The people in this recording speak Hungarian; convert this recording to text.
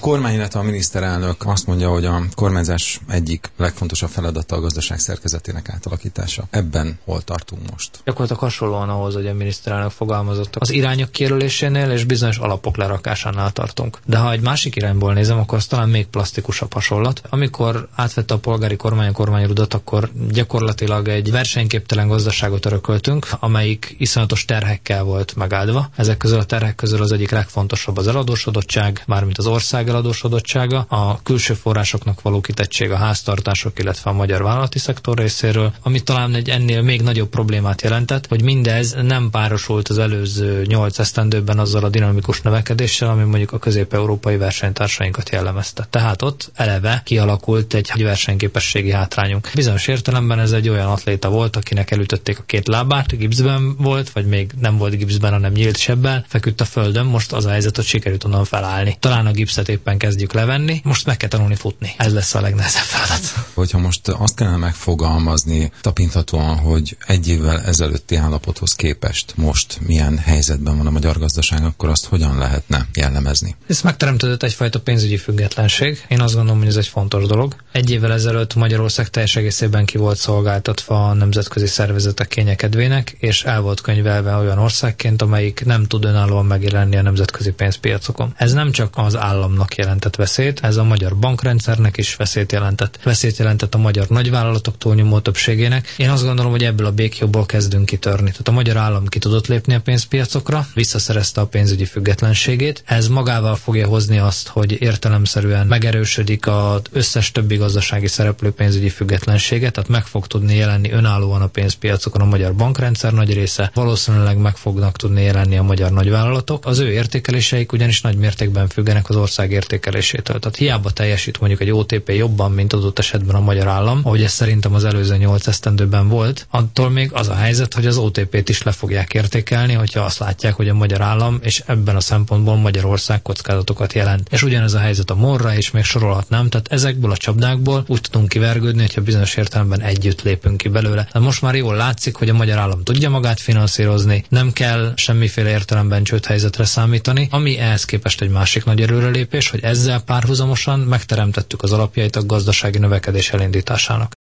kormány, illetve a miniszterelnök azt mondja, hogy a kormányzás egyik legfontosabb feladata a gazdaság szerkezetének átalakítása. Ebben hol tartunk most? Gyakorlatilag hasonlóan ahhoz, hogy a miniszterelnök fogalmazott. Az irányok kijelölésénél és bizonyos alapok lerakásánál tartunk. De ha egy másik irányból nézem, akkor az talán még plastikusabb hasonlat. Amikor átvette a polgári kormány a kormányrudat, akkor gyakorlatilag egy versenyképtelen gazdaságot örököltünk, amelyik iszonyatos terhekkel volt megáldva. Ezek közül a terhek közül az egyik legfontosabb az eladósodottság, mármint az ország eladósodottsága, a külső forrásoknak való kitettség a háztartások, illetve a magyar vállalati szektor részéről, ami talán egy ennél még nagyobb problémát jelentett, hogy mindez nem párosult az előző 8 esztendőben azzal a dinamikus növekedéssel, ami mondjuk a közép-európai versenytársainkat jellemezte. Tehát ott eleve kialakult egy versenyképességi hátrányunk. Bizonyos értelemben ez egy olyan atléta volt, akinek elütötték a két lábát, gipszben volt, vagy még nem volt gipszben, hanem nyílt sebbel, feküdt a földön, most az a helyzet, hogy sikerült onnan felállni. Talán a gipszet éppen kezdjük levenni, most meg kell tanulni futni. Ez lesz a legnehezebb feladat. Hogyha most azt kellene megfogalmazni tapinthatóan, hogy egy évvel ezelőtti állapothoz képest most milyen helyzetben van a magyar gazdaság, akkor azt hogyan lehetne jellemezni? Ez megteremtődött egyfajta pénzügyi függetlenség. Én azt gondolom, hogy ez egy fontos dolog. Egy évvel ezelőtt Magyarország teljes egészében ki volt szolgáltatva a nemzetközi szervezetek kényekedvének, és el volt könyvelve olyan országként, amelyik nem tud önállóan megjelenni a nemzetközi pénzpiacokon. Ez nem csak az államnak jelentett veszélyt, ez a magyar bankrendszernek is veszélyt jelentett. Veszélyt jelentett a magyar nagyvállalatok túlnyomó többségének. Én azt gondolom, hogy ebből a béklyóból kezdünk kitörni. Tehát a magyar állam ki tudott lépni a pénzpiacokra, visszaszerezte a pénzügyi függetlenségét. Ez magával fogja hozni azt, hogy értelemszerűen megerősödik az összes többi gazdasági szereplő pénzügyi függetlensége, tehát meg fog tudni jelenni önállóan a pénzpiacokon a magyar bankrendszer nagy része, valószínűleg meg fognak tudni jelenni a magyar nagyvállalatok. Az ő értékeléseik ugyanis nagy mértékben függenek az ország értékelésétől. Tehát hiába teljesít mondjuk egy OTP jobban, mint adott esetben a magyar állam, ahogy ez szerintem az előző 8 esztendőben volt, attól még az a helyzet, hogy az OTP-t is le fogják értékelni, hogyha azt látják, hogy a magyar állam és ebben a szempontból Magyarország kockázatokat jelent. És ugyanez a helyzet a MOL-ra, és még sorolhatnám, tehát ezekből a csapdákból úgy tudunk kivergődni, hogyha bizonyos értelemben együtt lépünk ki belőle. De most már jól látszik, hogy a magyar állam tudja magát finanszírozni, nem kell semmiféle értelemben csődhelyzetre számítani, ami ehhez képest egy másik nagy előrelépés, hogy ezzel párhuzamosan megteremtettük az alapjait a gazdasági növekedés elindításának.